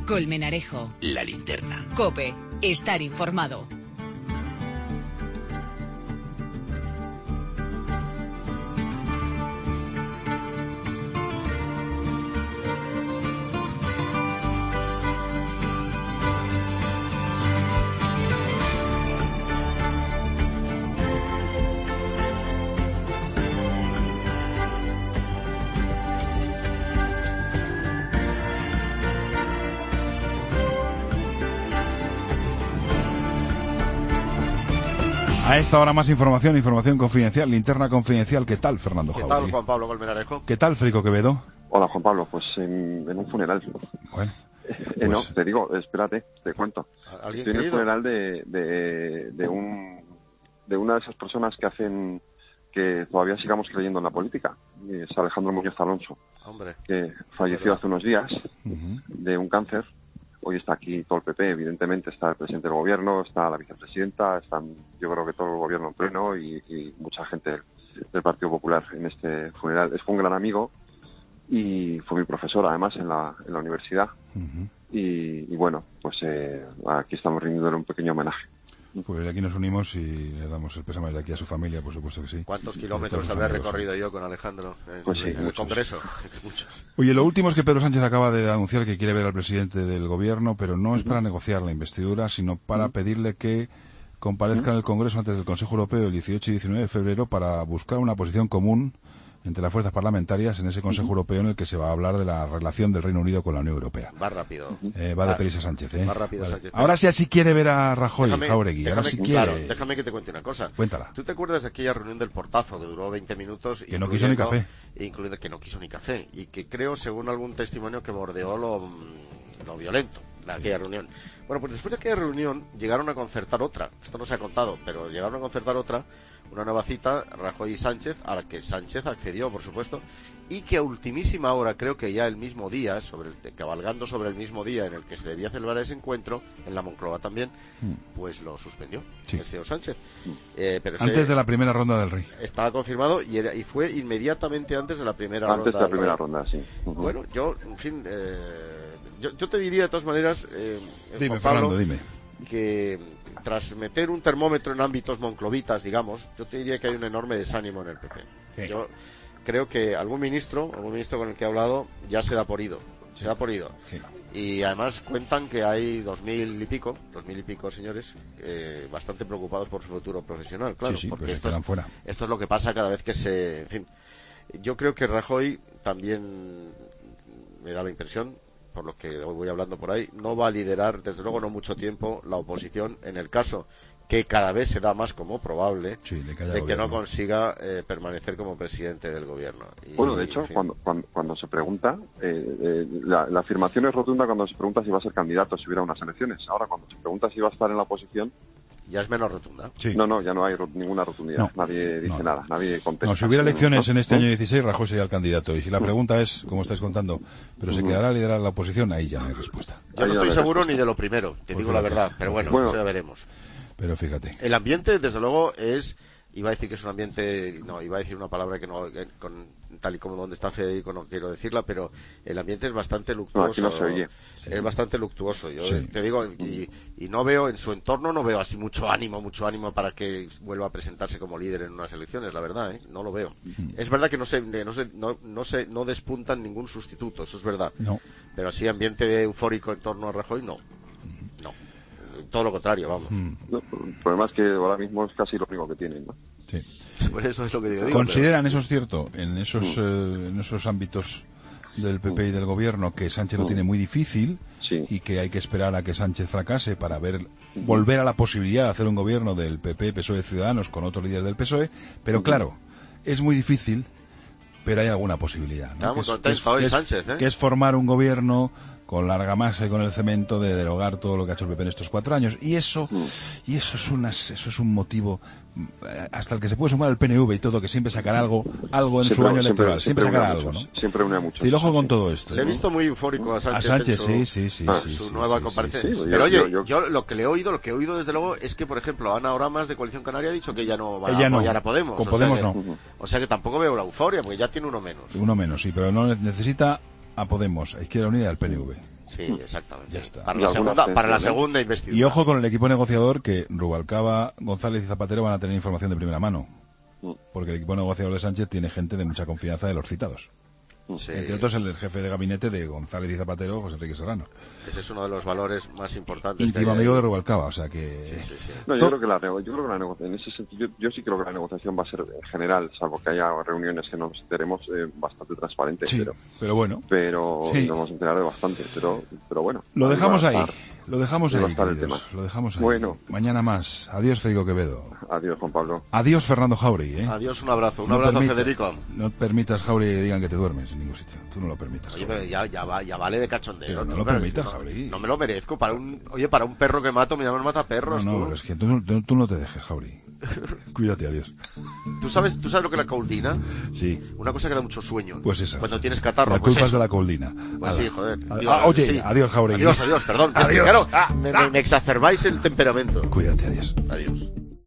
Colmenarejo. La Linterna. COPE. Estar informado. A esta hora más información confidencial, linterna confidencial. ¿Qué tal, Fernando Jauregui? ¿Qué tal, Juan Pablo Colmenarejo? ¿Qué tal, Frico Quevedo? Hola, Juan Pablo, pues en un funeral. Bueno. Pues... No, te digo, espérate, te cuento. ¿Alguien Estoy en el querido? funeral de una de esas personas que hacen que todavía sigamos creyendo en la política. Es Alejandro Muñoz Alonso, Hombre, que falleció hace unos días de un cáncer. Hoy está aquí todo el PP, evidentemente está el presidente del gobierno, está la vicepresidenta, están, yo creo que todo el gobierno en pleno y mucha gente del Partido Popular en este funeral. Fue un gran amigo y fue mi profesor además en la universidad. Y bueno, pues aquí estamos rindiéndole un pequeño homenaje. Pues aquí nos unimos y le damos el pésame de aquí a su familia, por supuesto que sí. ¿cuántos kilómetros habré recorrido yo con Alejandro Pues sí, en el muchos. Congreso? Muchos. Oye, lo último es que Pedro Sánchez acaba de anunciar que quiere ver al presidente del gobierno, pero no es para negociar la investidura, sino para pedirle que comparezca en el Congreso antes del Consejo Europeo el 18 y 19 de febrero para buscar una posición común entre las fuerzas parlamentarias en ese Consejo Europeo en el que se va a hablar de la relación del Reino Unido con la Unión Europea. Va rápido. Va deprisa Sánchez, ¿eh? Va rápido Sánchez. Ahora sí así quiere ver a Rajoy, Jauregui. Ahora sí quiere. Claro, déjame que te cuente una cosa. Cuéntala. ¿Tú te acuerdas de aquella reunión del portazo que duró 20 minutos? Que no quiso ni café. Incluido que no quiso ni café. Y que creo, según algún testimonio, que bordeó lo violento de aquella reunión. Bueno, pues después de aquella reunión llegaron a concertar otra. Esto no se ha contado, pero llegaron a concertar otra, una nueva cita, Rajoy y Sánchez, a la que Sánchez accedió, por supuesto, y que a ultimísima hora, creo que ya el mismo día, cabalgando sobre el mismo día en el que se debía celebrar ese encuentro, en la Moncloa también, pues lo suspendió el señor Sánchez. Pero antes de la primera ronda del Rey. Estaba confirmado y fue inmediatamente antes de la primera ronda. Antes de la primera ronda, sí. Bueno, yo, en fin, yo te diría de todas maneras, Dime, Juan Pablo, Fernando, dime. Que tras meter un termómetro en ámbitos monclovitas, digamos, yo te diría que hay un enorme desánimo en el PP. Sí. Yo creo que algún ministro con el que he hablado ya se da por ido. Se da por ido. Sí. Y además cuentan que hay 2.000 y pico señores bastante preocupados por su futuro profesional, claro, sí, porque pues esto quedan fuera. es lo que pasa cada vez que en fin, yo creo que Rajoy también me da la impresión, por lo que hoy voy hablando por ahí, no va a liderar, desde luego no mucho tiempo, la oposición en el caso que cada vez se da más como probable de que no consiga permanecer como presidente del gobierno. Bueno, de hecho, en fin, cuando se pregunta, la afirmación es rotunda cuando se pregunta si va a ser candidato si hubiera unas elecciones. Ahora, cuando se pregunta si va a estar en la oposición, ya es menos rotunda. Sí. No, ya no hay ninguna rotundidad. No, nadie dice nada, nadie contesta. No, si hubiera elecciones en este año 16, Rajoy sería el candidato. Y si la pregunta es, como estáis contando, pero se quedará a liderar la oposición, ahí ya no hay respuesta. Yo no estoy seguro ni de lo primero, te digo la verdad, pero bueno, eso ya veremos. Pero fíjate. El ambiente, desde luego, iba a decir que es un ambiente, no, iba a decir una palabra que no, tal y como donde está Federico no quiero decirla, pero el ambiente es bastante luctuoso. No, aquí no se oye. Es bastante luctuoso. Yo Sí. te digo, y no veo en su entorno, no veo así mucho ánimo para que vuelva a presentarse como líder en unas elecciones, la verdad, no lo veo. Es verdad que no despuntan ningún sustituto, eso es verdad. No. Pero así ambiente eufórico en torno a Rajoy, no. Todo lo contrario, vamos. No, el problema es que ahora mismo es casi lo único que tienen, ¿no? Sí. Por eso es lo que digo. ¿Consideran, eso es cierto, en esos ámbitos del PP y del gobierno, que Sánchez lo tiene muy difícil y que hay que esperar a que Sánchez fracase para volver a la posibilidad de hacer un gobierno del PP, PSOE, Ciudadanos con otro líder del PSOE? Pero claro, es muy difícil, pero hay alguna posibilidad, ¿no? Que es formar un gobierno con la argamasa y con el cemento de derogar todo lo que ha hecho el PP en estos 4 años. Y eso es un motivo hasta el que se puede sumar el PNV y todo, que siempre sacará algo en su año electoral. Siempre sacará algo, ¿no? Siempre une mucho. Y el ojo con todo esto. Le he visto muy eufórico a Sánchez. Sí. Su nueva comparecencia. Pero yo lo que he oído desde luego es que, por ejemplo, Ana Oramas de Coalición Canaria ha dicho que ella no va a apoyar a Podemos. Con Podemos no. O sea que tampoco veo la euforia, porque ya tiene uno menos. Uno menos, sí, pero no necesita a Podemos, a Izquierda Unida y al PNV. Sí, exactamente. Ya está. Para la segunda investidura. Y ojo con el equipo negociador, que Rubalcaba, González y Zapatero van a tener información de primera mano. Porque el equipo negociador de Sánchez tiene gente de mucha confianza de los citados. Sí. Entre otros el jefe de gabinete de González y Zapatero, José Enrique Serrano. Ese es uno de los valores más importantes. Íntimo amigo de Rubalcaba, o sea que... Sí. No, yo creo que la negociación, en ese sentido, yo sí creo que la negociación va a ser en general, salvo que haya reuniones que no nos enteremos, bastante transparente. Sí, pero bueno. Pero sí. Nos vamos a enterar de bastante, pero bueno. Lo dejamos ahí. Lo dejamos ahí, lo dejamos ahí. Bueno. Mañana más. Adiós, Federico Quevedo. Adiós, Juan Pablo. Adiós, Fernando Jauregui. Adiós, un abrazo. Un abrazo, Federico. No permitas, Jauregui, que digan que te duermes en ningún sitio. Tú no lo permitas. Oye, pero ya vale de cachondeo. Pero no lo permitas, Jauregui. No me lo merezco. Para un perro que mato, me llaman mataperros. No, pero es que tú no te dejes, Jauregui. Cuídate, adiós. ¿Tú sabes lo que es la caudina? Sí. Una cosa que da mucho sueño. Pues esa. Cuando tienes catarro. La culpa es de la caudina. Pues sí, joder. Oye, sí. Adiós, Jauregui. Adiós, perdón. Adiós. Es que, claro, me exacerbáis el temperamento. Cuídate, adiós. Adiós.